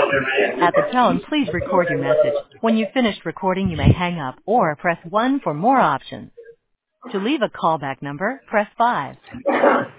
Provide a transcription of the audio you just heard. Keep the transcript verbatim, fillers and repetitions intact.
At the tone, please record your message. When you've finished recording, you may hang up or press one for more options. To leave a callback number, press five.